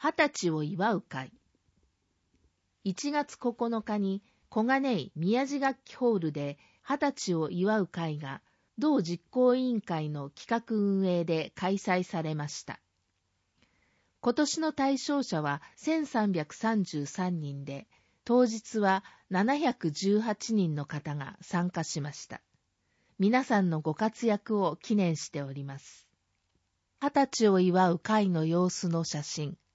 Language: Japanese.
20歳を祝う会。1月9日に小金井宮地楽器ホールで20歳を祝う会が同実行委員会の企画運営で開催されました。今年の対象者は1333人で、当日は718人の方が参加しました。皆さんのご活躍を記念しております。20歳を祝う会の様子の写真。